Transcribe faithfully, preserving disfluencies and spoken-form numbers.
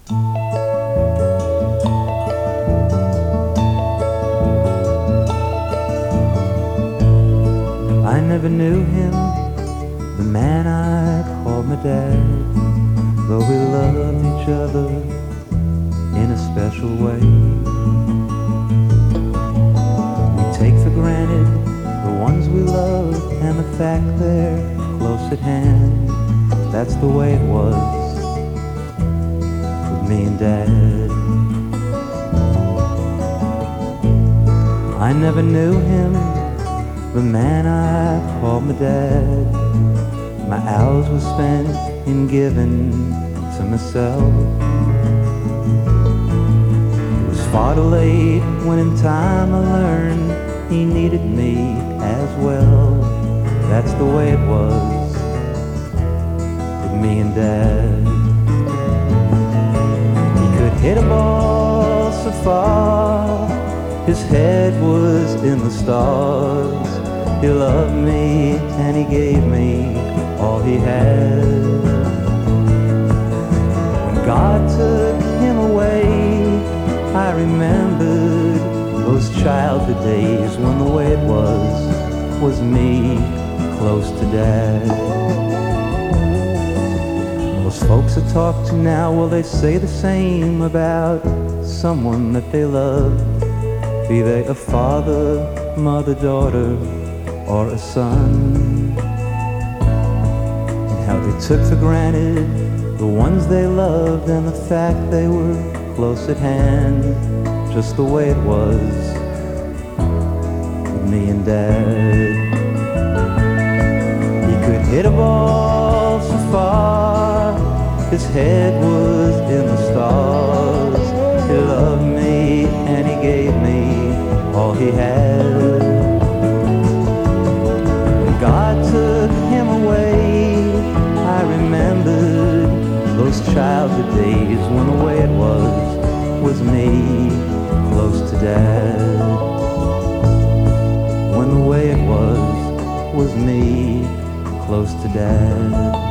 I never knew him, the man I called my dad, though we loved each other in a special way. We take for granted the ones we love and the fact they're close at hand. That's the way it was with me and Dad. I never knew him, the man I called my dad. My hours were spent in giving to myself. It was far too late when in time I learned he needed me as well. That's the way it was with me and Dad. He could hit a ball so far, his head was in the stars. He loved me and he gave me all he had. When God took him away, I remembered those childhood days when the way it was was me close to Dad. Most folks I talk to now, well, they say the same about someone that they love, be they a father, mother, daughter, or a son. And how they took for granted the ones they loved and the fact they were close at hand, just the way it was with me and Dad. He could hit a ball so far, his head was in the stars. He loved me and he gave me all he had. When God took him away, I remembered those childhood days when the way it was was me close to Dad. When the way it was was me close to Dad.